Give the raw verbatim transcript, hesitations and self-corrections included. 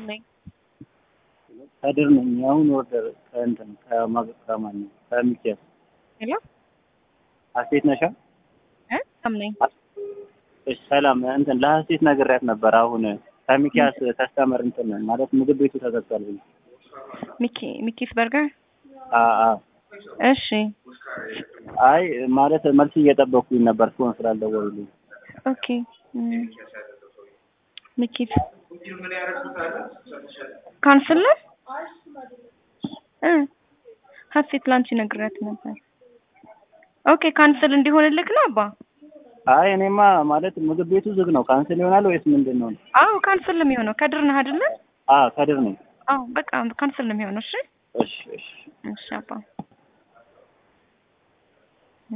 ይስጥልኝ። ከድር ነኝ። አሁን ኦርደር ከእንትን ከማን ከሚኪያስ ሄሎ ሀሴት ነሻ? እ ሰምነኝ። እሺ ሰላም። እንትን ለሀሴት ነግሬያት ነበር። አሁን ከሚኪያስ ከስተመር እንትን ማለት ምግብ ቤቱ ተዘግቷል ብዬ ሚኪ ሚኪስ በርገር። አ አ እሺ አይ ማለት መልስ እየጠበኩኝ ነበር ፎን ስላልደወሉልኝ። ኦኬ ሚኪስ ካንስል እ ሀሴት ላንቺ ነግሬያት ነበር። ኦኬ ካንስል እንዲሆንልክ ነው አባ? አይ እኔማ ማለት ምግብ ቤቱ ዝግ ነው። ካንስል ይሆናል ወይስ ምንድነው? አዎ ካንስል ነው የሚሆነው። ከድር ነህ አይደለ? አ ከድር ነኝ። አዎ በቃ ካንስል ነው የሚሆነው። እሺ እሺ እሺ እሺ አባ